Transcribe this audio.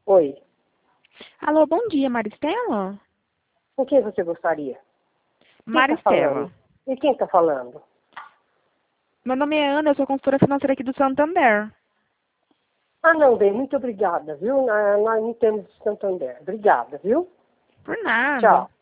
Oi, Alô, bom dia, Maristela? com quem você gostaria? Quem está Maristela. falando? E quem está falando? Meu nome é Ana, eu sou consultora financeira aqui do Santander. Ah, não, bem, muito obrigada, viu? Nós não temos Santander. Obrigada, viu? Por nada. Tchau.